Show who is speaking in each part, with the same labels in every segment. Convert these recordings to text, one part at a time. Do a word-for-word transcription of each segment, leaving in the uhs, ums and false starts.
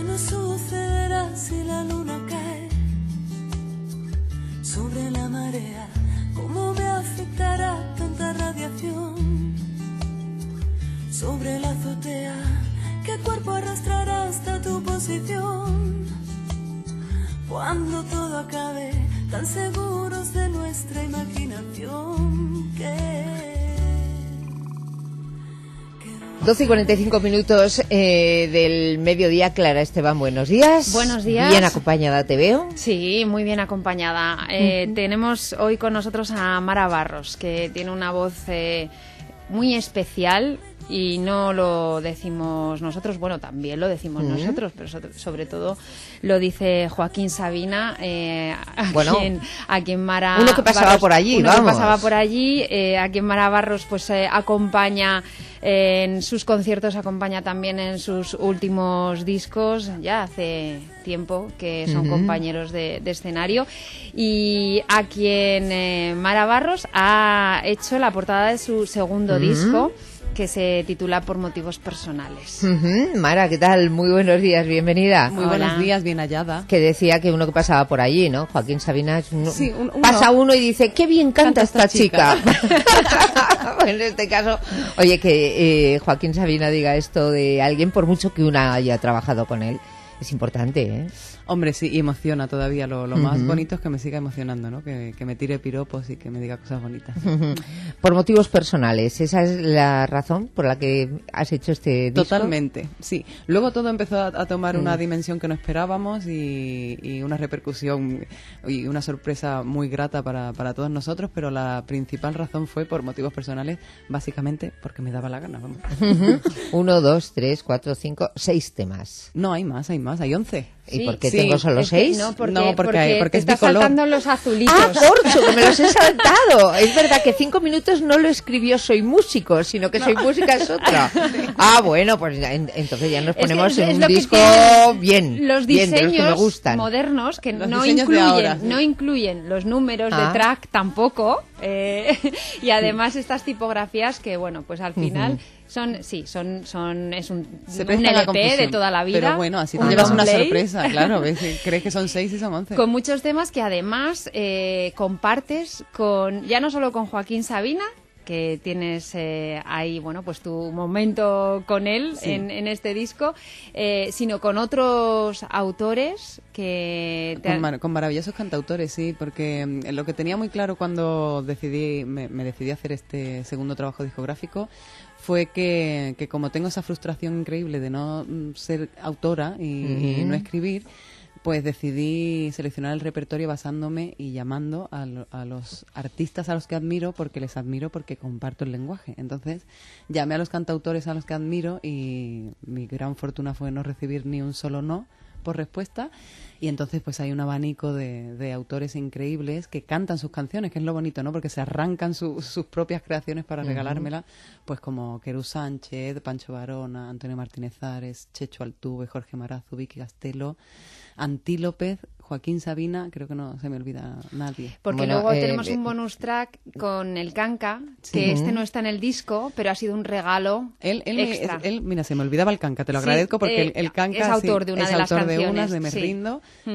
Speaker 1: nos sucederá si la luna cae sobre la marea? ¿Cómo me afectará tanta radiación sobre la azotea? ¿Qué cuerpo arrastrará hasta tu posición? Cuando todo acabe, tan seguros de nuestra imaginación que...
Speaker 2: doce y cuarenta y cinco minutos eh, del mediodía. Clara Esteban, buenos días.
Speaker 3: Buenos días.
Speaker 2: Bien acompañada te veo.
Speaker 3: Sí, muy bien acompañada. Eh, uh-huh. Tenemos hoy con nosotros a Mara Barros, que tiene una voz eh, muy especial. Y no lo decimos nosotros, bueno, también lo decimos uh-huh. nosotros, pero so- sobre todo lo dice Joaquín Sabina, eh, a, bueno, quien, a quien Mara
Speaker 2: uno que pasaba
Speaker 3: Barros,
Speaker 2: por allí,
Speaker 3: uno
Speaker 2: vamos.
Speaker 3: que pasaba por allí, eh, a quien Mara Barros pues eh, acompaña eh, en sus conciertos, acompaña también en sus últimos discos, ya hace tiempo que son uh-huh. compañeros de, de escenario, y a quien eh, Mara Barros ha hecho la portada de su segundo uh-huh. disco, que se titula Por motivos personales.
Speaker 2: Uh-huh. Mara, ¿qué tal? Muy buenos días, bienvenida.
Speaker 4: Muy Hola. Buenos días, bien hallada.
Speaker 2: Que decía que uno que pasaba por allí, ¿no? Joaquín Sabina es uno,
Speaker 4: sí, un, uno.
Speaker 2: pasa uno y dice, qué bien canta, canta esta, esta chica. chica. En este caso, oye, que eh, Joaquín Sabina diga esto de alguien, por mucho que una haya trabajado con él, es importante, ¿eh?
Speaker 4: Hombre, sí, y emociona todavía. Lo, lo uh-huh. más bonito es que me siga emocionando, ¿no? Que, que me tire piropos y que me diga cosas bonitas.
Speaker 2: Uh-huh. Por motivos personales, ¿esa es la razón por la que has hecho este disco?
Speaker 4: Totalmente, sí. Luego todo empezó a, a tomar uh-huh. una dimensión que no esperábamos y, y una repercusión y una sorpresa muy grata para, para todos nosotros, pero la principal razón fue por motivos personales, básicamente porque me daba la gana. Vamos.
Speaker 2: Uh-huh. Uno, dos, tres, cuatro, cinco, seis temas.
Speaker 4: No, hay más, hay más, hay once.
Speaker 2: ¿Y
Speaker 3: sí,
Speaker 2: por qué
Speaker 3: sí,
Speaker 2: tengo solo
Speaker 3: es
Speaker 2: seis?
Speaker 3: No, porque,
Speaker 4: no, porque,
Speaker 3: porque,
Speaker 4: hay, porque
Speaker 3: te
Speaker 4: es
Speaker 3: estás
Speaker 4: bicolor.
Speaker 3: saltando los azulitos.
Speaker 2: ¡Ah, corcho, que me los he saltado! Es verdad que cinco minutos no lo escribió Soy Músico, sino que no. Soy Música es otra. Ah, bueno, pues en, entonces ya nos ponemos es que, en es un disco bien,
Speaker 3: los
Speaker 2: bien,
Speaker 3: diseños
Speaker 2: de los que me gustan.
Speaker 3: modernos que
Speaker 4: los
Speaker 3: no incluyen, ahora, sí. no incluyen los números ah. de track tampoco, eh, y además estas tipografías que, bueno, pues al final... Uh-huh. Son, sí, son, son, es un, un L P de toda la vida.
Speaker 4: Pero bueno, así te llevas una sorpresa, claro. ¿Ves? Crees que son seis y son once.
Speaker 3: Con muchos temas que además eh, compartes con, ya no solo con Joaquín Sabina, que tienes eh, ahí, bueno, pues tu momento con él sí. en, en este disco, eh, sino con otros autores que...
Speaker 4: Te con, mar- con maravillosos cantautores, sí, porque eh, lo que tenía muy claro cuando decidí me, me decidí hacer este segundo trabajo discográfico fue que, que como tengo esa frustración increíble de no ser autora y, uh-huh. y no escribir, pues decidí seleccionar el repertorio basándome y llamando a, lo, a los artistas a los que admiro, porque les admiro porque comparto el lenguaje. Entonces llamé a los cantautores a los que admiro y mi gran fortuna fue no recibir ni un solo no por respuesta, y entonces pues hay un abanico de, de autores increíbles que cantan sus canciones, que es lo bonito, ¿no? Porque se arrancan su, sus propias creaciones para regalármela, pues como Querú Sánchez, Pancho Varona, Antonio Martínez Ares, Checho Altuve, Jorge Marazu, Vicky Castelo, Antí López, Joaquín Sabina, creo que no se me olvida nadie.
Speaker 3: Porque bueno, luego eh, tenemos eh, un bonus track con el Canca, sí. que este no está en el disco, pero ha sido un regalo
Speaker 4: él, él
Speaker 3: extra.
Speaker 4: Me, él, mira, se me olvidaba el Canca, te lo sí, agradezco porque eh, el, el Canca
Speaker 3: es autor de una
Speaker 4: sí,
Speaker 3: de las
Speaker 4: es autor
Speaker 3: canciones.
Speaker 4: de unas de Me
Speaker 3: sí.
Speaker 4: Rindo,
Speaker 3: uh-huh.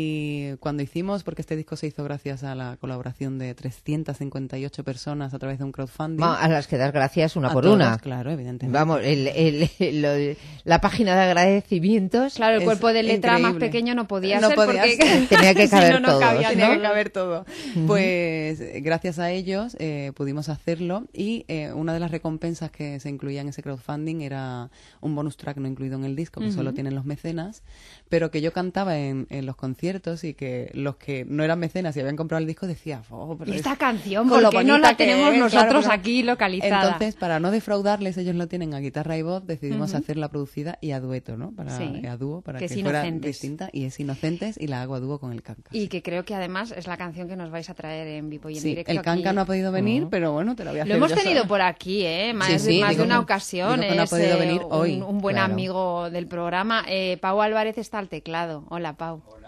Speaker 4: y cuando hicimos, porque este disco se hizo gracias a la colaboración de trescientas cincuenta y ocho personas a través de un crowdfunding.
Speaker 2: Va, a las que das gracias una
Speaker 4: a
Speaker 2: por
Speaker 4: todas,
Speaker 2: una.
Speaker 4: Claro, evidentemente.
Speaker 2: Vamos, el, el, el, el, la página de agradecimientos.
Speaker 3: Claro, el cuerpo de letra
Speaker 4: increíble.
Speaker 3: más pequeño no podía
Speaker 4: no
Speaker 3: ser
Speaker 4: podía
Speaker 3: porque
Speaker 4: ser.
Speaker 2: tenía que caber
Speaker 3: si no, no
Speaker 2: todo.
Speaker 3: cabía,
Speaker 4: Tenía
Speaker 3: ¿no?
Speaker 4: que caber todo. Uh-huh. Pues gracias a ellos eh, pudimos hacerlo, y eh, una de las recompensas que se incluía en ese crowdfunding era un bonus track no incluido en el disco, que uh-huh. solo tienen los mecenas, pero que yo cantaba en, en los conciertos, y que los que no eran mecenas y habían comprado el disco decían, oh, pero
Speaker 3: esta
Speaker 4: es,
Speaker 3: canción, ¿por qué no la tenemos es, nosotros claro, aquí localizada?
Speaker 4: Entonces, para no defraudarles, ellos lo tienen a guitarra y voz, decidimos uh-huh. hacerla producida y a dueto, ¿no? Para,
Speaker 3: sí.
Speaker 4: a dúo, para
Speaker 3: que,
Speaker 4: que,
Speaker 3: que
Speaker 4: fuera
Speaker 3: Inocentes.
Speaker 4: distinta, y es Inocentes, y la hago a dúo con el Canca.
Speaker 3: Y que creo que además es la canción que nos vais a traer en vivo y en
Speaker 4: sí,
Speaker 3: directo.
Speaker 4: El Canca
Speaker 3: aquí.
Speaker 4: no ha podido venir,
Speaker 3: uh-huh.
Speaker 4: pero bueno, te lo voy a hacer.
Speaker 3: Lo hemos
Speaker 4: yo
Speaker 3: tenido
Speaker 4: sola.
Speaker 3: por aquí, ¿eh? Más,
Speaker 4: sí, sí,
Speaker 3: más
Speaker 4: digo,
Speaker 3: de una ocasión.
Speaker 4: Digo que no ha podido
Speaker 3: es,
Speaker 4: venir
Speaker 3: un,
Speaker 4: hoy.
Speaker 3: un buen
Speaker 2: claro.
Speaker 3: amigo del programa. Eh, Pau Álvarez está al teclado. Hola, Pau.
Speaker 5: Hola, ¿qué tal?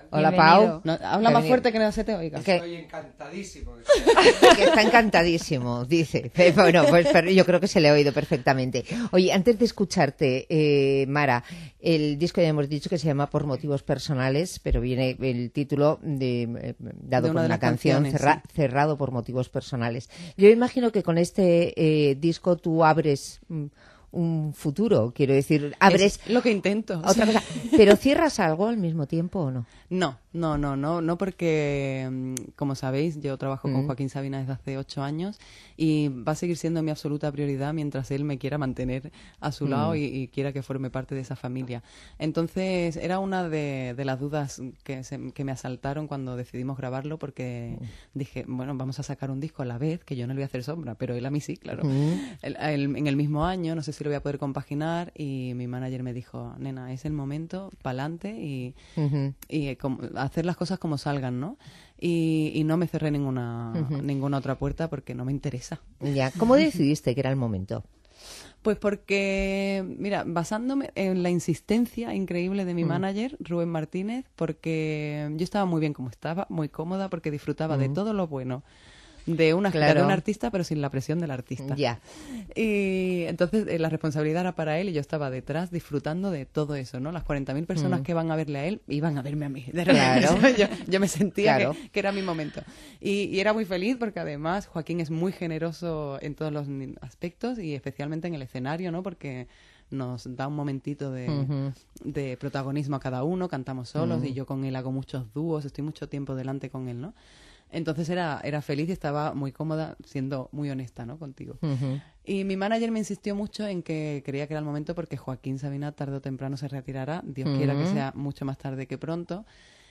Speaker 2: Hola,
Speaker 3: Bienvenido.
Speaker 2: Pau.
Speaker 4: No, habla más fuerte que no se te oiga.
Speaker 2: Que-
Speaker 5: Estoy encantadísimo.
Speaker 2: que está encantadísimo, dice. Bueno, pues pero yo creo que se le ha oído perfectamente. Oye, antes de escucharte, eh, Mara, el disco ya hemos dicho que se llama Por motivos personales, pero viene el título de, eh, dado
Speaker 4: De una
Speaker 2: por
Speaker 4: de
Speaker 2: una
Speaker 4: las
Speaker 2: canción,
Speaker 4: canciones,
Speaker 2: cerra-
Speaker 4: sí.
Speaker 2: cerrado por motivos personales. Yo imagino que con este eh, disco tú abres mm, un futuro, quiero decir, abres
Speaker 4: Es lo que intento.
Speaker 2: otra cosa, pero cierras algo al mismo tiempo ¿o no?
Speaker 4: No, no, no, no, no porque, mm, como sabéis, yo trabajo con
Speaker 2: Mm.
Speaker 4: Joaquín Sabina desde hace ocho años y va a seguir siendo mi absoluta prioridad mientras él me quiera mantener a su lado
Speaker 2: Mm.
Speaker 4: y, y quiera que forme parte de esa familia. Entonces, era una de, de las dudas que, se- que me asaltaron cuando decidimos grabarlo porque dije, bueno, vamos a sacar un disco a la vez, que yo no le voy a hacer sombra, pero él a mí sí, claro.
Speaker 2: Mm.
Speaker 4: El- el- en el mismo año, no sé si lo voy a poder compaginar y mi manager me dijo, nena, es el momento, pa'lante y
Speaker 2: Ujú.
Speaker 4: y como- hacer las cosas como salgan, ¿no? Y, y no me cerré ninguna
Speaker 2: Ujú.
Speaker 4: ninguna otra puerta porque no me interesa.
Speaker 2: Ya, ¿cómo decidiste que era el momento?
Speaker 4: Pues porque, mira, basándome en la insistencia increíble de mi
Speaker 2: Mm.
Speaker 4: manager, Rubén Martínez, porque yo estaba muy bien como estaba, muy cómoda, porque disfrutaba de
Speaker 2: Mm.
Speaker 4: todo lo bueno de una gira
Speaker 2: Claro.
Speaker 4: de un artista, pero sin la presión del artista.
Speaker 2: Ya.
Speaker 4: Y entonces eh, la responsabilidad era para él y yo estaba detrás disfrutando de todo eso, ¿no? Las cuarenta mil personas
Speaker 2: Mm.
Speaker 4: que van a verle a él iban a verme a mí. De
Speaker 2: Claro.
Speaker 4: repente. yo, yo me sentía
Speaker 2: Claro.
Speaker 4: que, que era mi momento. Y, y era muy feliz porque además Joaquín es muy generoso en todos los ni- aspectos y especialmente en el escenario, ¿no? Porque nos da un momentito de,
Speaker 2: Ujú.
Speaker 4: de protagonismo a cada uno, cantamos solos
Speaker 2: Mm.
Speaker 4: y yo con él hago muchos dúos, estoy mucho tiempo delante con él, ¿no? Entonces era, era feliz y estaba muy cómoda siendo muy honesta, ¿no? Contigo.
Speaker 2: Ujú.
Speaker 4: Y mi manager me insistió mucho en que creía que era el momento porque Joaquín Sabina tarde o temprano se retirará, Dios quiera que
Speaker 2: Ujú.
Speaker 4: sea mucho más tarde que pronto,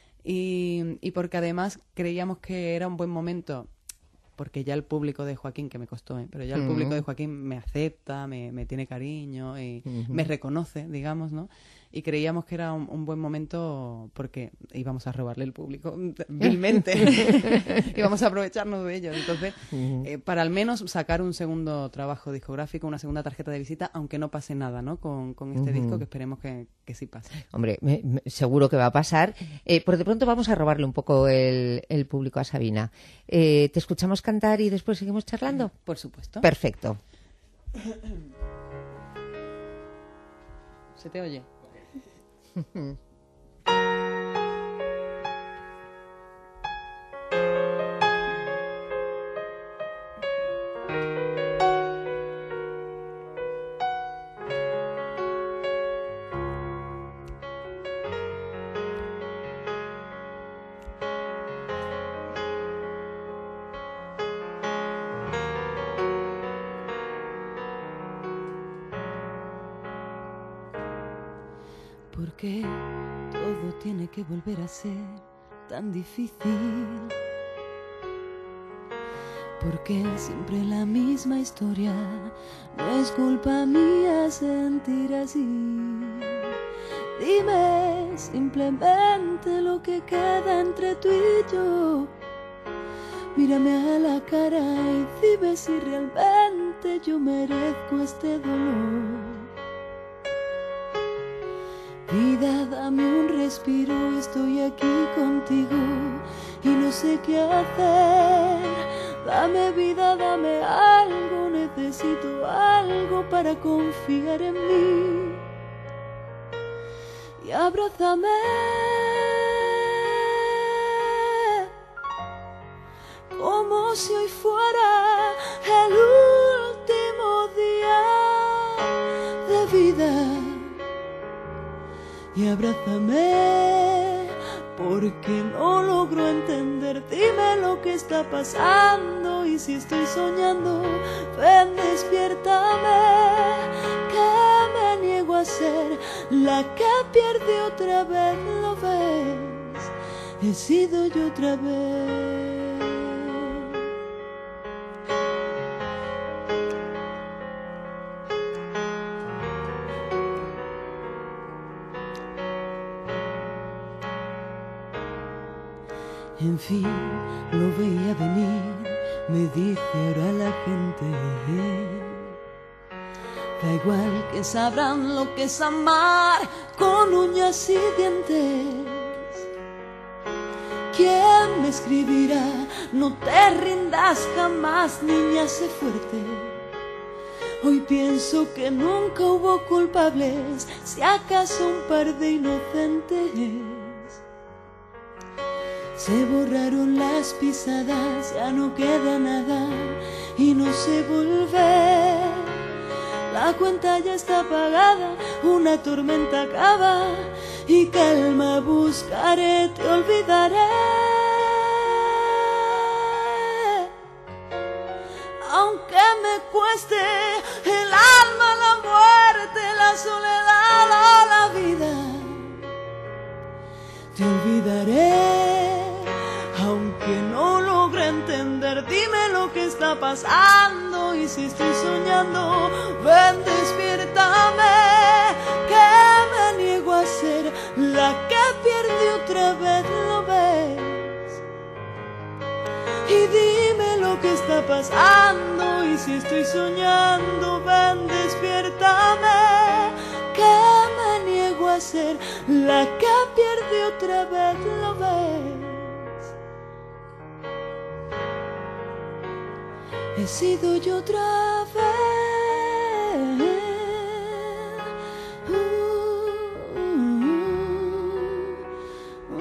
Speaker 4: y, y porque además creíamos que era un buen momento, porque ya el público de Joaquín, que me costó, ¿eh? Pero ya el
Speaker 2: Ujú.
Speaker 4: público de Joaquín me acepta, me, me tiene cariño y
Speaker 2: Ujú.
Speaker 4: me reconoce, digamos, ¿no? Y creíamos que era un, un buen momento porque íbamos a robarle el público vilmente, íbamos a aprovecharnos de ellos. Entonces,
Speaker 2: Ujú.
Speaker 4: eh, para al menos sacar un segundo trabajo discográfico, una segunda tarjeta de visita, aunque no pase nada, ¿no? Con, con este
Speaker 2: Ujú.
Speaker 4: disco, que esperemos que, que sí pase.
Speaker 2: Hombre, me- me- seguro que va a pasar. Eh, por de pronto vamos a robarle un poco el, el público a Sabina. Eh, ¿Te escuchamos cantar y después seguimos charlando?
Speaker 4: Por supuesto.
Speaker 2: Perfecto.
Speaker 4: ¿Se te oye?
Speaker 1: ¿Por qué todo tiene que volver a ser tan difícil? ¿Por qué siempre la misma historia? No es culpa mía sentir así. Dime simplemente lo que queda entre tú y yo. Mírame a la cara y dime si realmente yo merezco este dolor. Vida, dame un respiro, estoy aquí contigo y no sé qué hacer. Dame vida, dame algo, necesito algo para confiar en mí. Y abrázame, como si hoy fuera el último día de vida. Y abrázame, porque no logro entender. Dime lo que está pasando y si estoy soñando, ven, despiértame, que me niego a ser la que pierde otra vez. Lo ves, he sido yo otra vez. En fin, lo veía venir, me dice ahora la gente. Da igual que sabrán lo que es amar con uñas y dientes. ¿quién me escribirá? No te rindas jamás, niña, sé fuerte. Hoy pienso que nunca hubo culpables, si acaso un par de inocentes. Se borraron las pisadas, ya no queda nada y no sé volver. La cuenta ya está pagada, una tormenta acaba y calma buscaré, te olvidaré. Aunque me cueste el alma, la muerte, la soledad o la vida, te olvidaré. Aunque no logre entender, dime lo que está pasando. Y si estoy soñando, ven, despiértame, que me niego a ser la que pierde otra vez, ¿lo ves? Y dime lo que está pasando. Y si estoy soñando, ven, despiértame, que me niego a ser la que pierde otra vez, ¿lo ves? He sido yo otra vez. Uh, uh, uh,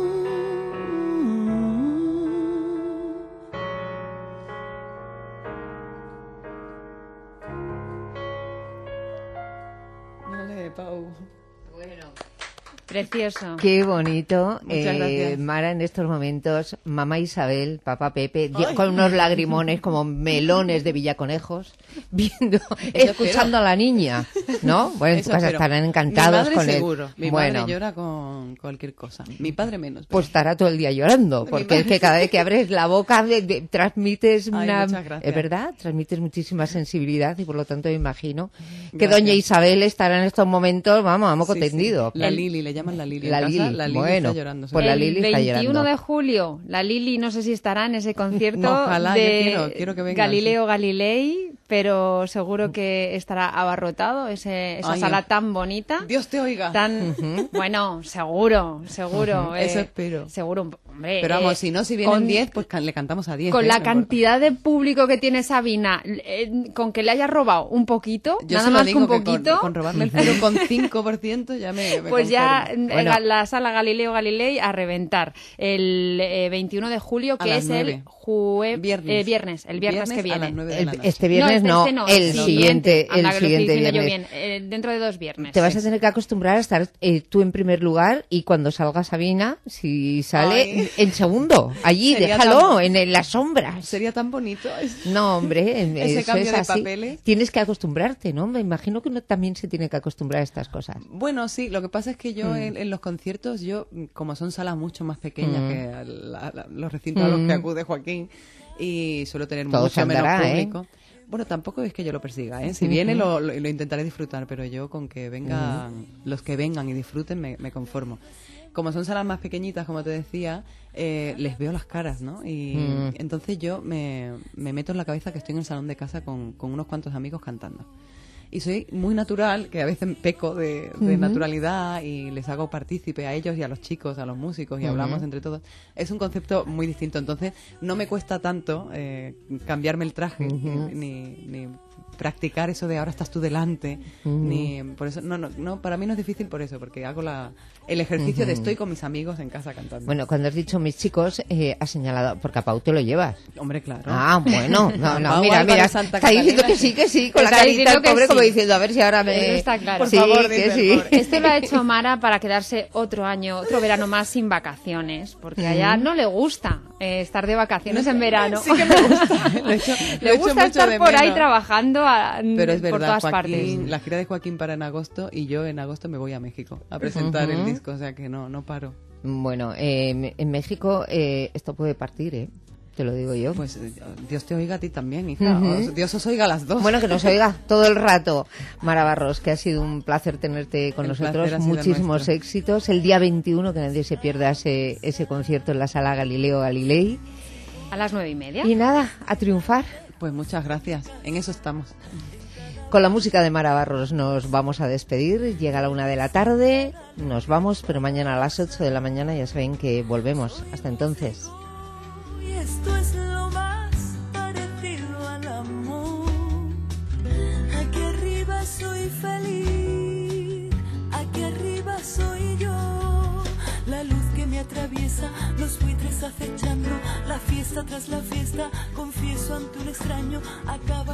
Speaker 1: uh.
Speaker 4: Vale, Pau.
Speaker 2: Bueno.
Speaker 3: Precioso.
Speaker 2: Qué bonito.
Speaker 4: Muchas gracias.
Speaker 2: Eh, Mara, en estos momentos, mamá Isabel, papá Pepe, Ay. con unos lagrimones como melones de villaconejos, viendo, escuchando a la niña, ¿no? Bueno, en tu casa estarán encantados
Speaker 4: mi
Speaker 2: con él.
Speaker 4: Seguro. Mi
Speaker 2: bueno,
Speaker 4: madre llora con cualquier cosa. Mi padre menos. Pero...
Speaker 2: Pues estará todo el día llorando, porque es que cada vez que abres la boca de, de, transmites
Speaker 4: Ay,
Speaker 2: una...
Speaker 4: muchas gracias.
Speaker 2: Es verdad, transmites muchísima sensibilidad y por lo tanto me imagino que
Speaker 4: Gracias.
Speaker 2: doña Isabel estará en estos momentos, vamos, a moco
Speaker 4: Sí,
Speaker 2: tendido.
Speaker 4: sí. La
Speaker 2: El...
Speaker 4: Lili, le llaman la Lili.
Speaker 2: La
Speaker 4: en
Speaker 2: Lili,
Speaker 4: casa, la Lili
Speaker 2: bueno,
Speaker 4: está llorando.
Speaker 2: pues la Lili
Speaker 3: el
Speaker 2: está
Speaker 3: veintiuno
Speaker 2: llorando.
Speaker 3: de julio, la Lili, no sé si estará en ese concierto
Speaker 4: Ojalá,
Speaker 3: de
Speaker 4: yo quiero, quiero que venga,
Speaker 3: Galileo
Speaker 4: sí.
Speaker 3: Galilei, pero seguro que estará abarrotado ese, esa
Speaker 4: Ay,
Speaker 3: sala
Speaker 4: no.
Speaker 3: tan bonita.
Speaker 4: Dios te oiga.
Speaker 3: Tan, bueno, seguro, seguro.
Speaker 4: Uh-huh.
Speaker 3: eh,
Speaker 4: Eso espero.
Speaker 3: Seguro, hombre.
Speaker 4: Pero vamos,
Speaker 3: eh,
Speaker 4: si no, si vienen
Speaker 3: con-
Speaker 4: diez, pues can- le cantamos a diez.
Speaker 3: Con
Speaker 4: ¿eh?
Speaker 3: la
Speaker 4: No
Speaker 3: cantidad de público que tiene Sabina, eh, con que le haya robado un poquito,
Speaker 4: Yo
Speaker 3: nada
Speaker 4: se lo
Speaker 3: más que
Speaker 4: digo
Speaker 3: un
Speaker 4: que con-
Speaker 3: poquito,
Speaker 4: Con, robarme el cero coma cinco por ciento ya me, me
Speaker 3: pues ya
Speaker 4: conformo.
Speaker 3: eh,
Speaker 2: Bueno.
Speaker 3: la sala Galileo Galilei a reventar. El eh, veintiuno de julio,
Speaker 4: A
Speaker 3: que
Speaker 4: las
Speaker 3: es
Speaker 4: nueve.
Speaker 3: el jue-
Speaker 4: Viernes.
Speaker 3: eh, viernes, el viernes, que
Speaker 4: a
Speaker 3: viene.
Speaker 4: las nueve de
Speaker 2: El-
Speaker 4: la noche.
Speaker 2: este viernes
Speaker 3: no,
Speaker 2: no,
Speaker 3: este no,
Speaker 2: el siguiente,
Speaker 3: Anda,
Speaker 2: el
Speaker 3: que lo estoy
Speaker 2: siguiente
Speaker 3: diciendo yo
Speaker 2: viernes.
Speaker 3: bien, eh, dentro de dos viernes.
Speaker 2: Te vas
Speaker 3: sí.
Speaker 2: a tener que acostumbrar a estar eh, tú en primer lugar y cuando salga Sabina, si sale,
Speaker 4: Ay.
Speaker 2: en segundo. Allí,
Speaker 4: Sería
Speaker 2: déjalo,
Speaker 4: tan-
Speaker 2: en, en las sombras.
Speaker 4: Sería tan bonito.
Speaker 2: No, hombre,
Speaker 4: Ese
Speaker 2: eso
Speaker 4: cambio
Speaker 2: es
Speaker 4: de
Speaker 2: así.
Speaker 4: papeles.
Speaker 2: Tienes que acostumbrarte, ¿no? Me imagino que uno también se tiene que acostumbrar a estas cosas.
Speaker 4: Bueno, sí, lo que pasa es que yo
Speaker 2: Mm.
Speaker 4: en, en los conciertos, yo, como son salas mucho más pequeñas
Speaker 2: Mm.
Speaker 4: que la- la- los recintos a los
Speaker 2: Mm.
Speaker 4: que acude Joaquín, y suelo tener
Speaker 2: Todo
Speaker 4: mucho
Speaker 2: se
Speaker 4: menos
Speaker 2: andará, ¿eh?
Speaker 4: público. Bueno, tampoco es que yo lo persiga, ¿eh? Si viene lo, lo, lo intentaré disfrutar, pero yo con que vengan, los que vengan y disfruten me, me conformo. Como son salas más pequeñitas, como te decía, eh, les veo las caras, ¿no? Y
Speaker 2: Mm.
Speaker 4: entonces yo me, me meto en la cabeza que estoy en el salón de casa con, con unos cuantos amigos cantando. Y soy muy natural, que a veces peco de, de
Speaker 2: Ujú.
Speaker 4: naturalidad y les hago partícipe a ellos y a los chicos, a los músicos y
Speaker 2: Ujú.
Speaker 4: hablamos entre todos. Es un concepto muy distinto, entonces no me cuesta tanto eh, cambiarme el traje
Speaker 2: Ujú.
Speaker 4: ni, ni practicar eso de ahora estás tú delante,
Speaker 2: Ujú.
Speaker 4: ni por eso no, no, no, para mí no es difícil por eso, porque hago la, el ejercicio de
Speaker 2: Ujú.
Speaker 4: estoy con mis amigos en casa cantando.
Speaker 2: Bueno, cuando has dicho mis chicos, eh, has señalado, porque a Pau te lo llevas.
Speaker 4: Hombre, claro.
Speaker 2: Ah, bueno, no, no,
Speaker 4: Pau
Speaker 2: mira,
Speaker 4: Álvarez
Speaker 2: mira,
Speaker 4: Santa
Speaker 2: está diciendo
Speaker 4: Catalina.
Speaker 2: que sí, que sí, con la
Speaker 3: Está
Speaker 2: carita
Speaker 3: diciendo
Speaker 2: el
Speaker 3: que
Speaker 2: pobre
Speaker 3: sí.
Speaker 2: como diciendo, a ver si ahora me...
Speaker 3: Eso está claro.
Speaker 4: Por
Speaker 2: Sí,
Speaker 4: favor,
Speaker 2: que
Speaker 4: dice el
Speaker 2: sí.
Speaker 4: pobre.
Speaker 3: Este lo ha hecho Mara para quedarse otro año, otro verano más sin vacaciones, porque allá no le gusta eh, estar de vacaciones en verano.
Speaker 4: Sí que me gusta. Lo he hecho- lo
Speaker 3: Le
Speaker 4: he hecho
Speaker 3: gusta
Speaker 4: mucho
Speaker 3: estar
Speaker 4: de
Speaker 3: por ahí
Speaker 4: menos.
Speaker 3: trabajando a-
Speaker 4: Pero es
Speaker 3: por
Speaker 4: verdad,
Speaker 3: todas
Speaker 4: Joaquín,
Speaker 3: partes.
Speaker 4: la gira de Joaquín para en agosto y yo en agosto me voy a México a presentar el
Speaker 2: Ujú.
Speaker 4: disco, o sea que no, no paro.
Speaker 2: Bueno, eh, en México eh, esto puede partir, ¿eh? Te lo digo yo.
Speaker 4: Pues eh, Dios te oiga a ti también, hija.
Speaker 2: Ujú.
Speaker 4: Os- Dios os oiga a las dos.
Speaker 2: Bueno, que nos oiga todo el rato. Mara Barros, que ha sido un placer tenerte con
Speaker 4: El
Speaker 2: nosotros.
Speaker 4: placer ha sido
Speaker 2: Muchísimos
Speaker 4: nuestro.
Speaker 2: éxitos. El día veintiuno, que nadie se pierda ese, ese concierto en la sala Galileo Galilei.
Speaker 3: A las nueve y media.
Speaker 2: Y nada, a triunfar.
Speaker 4: Pues muchas gracias. En eso estamos.
Speaker 2: Con la música de Mara Barros nos vamos a despedir. Llega la una de la tarde, nos vamos, pero mañana a las ocho de la mañana ya saben que volvemos. Hasta entonces.
Speaker 1: Y esto es lo más parecido al amor. Aquí arriba soy feliz, aquí arriba soy yo. La luz que me atraviesa, los buitres acechando, la fiesta tras la fiesta, confieso ante un extraño, acaba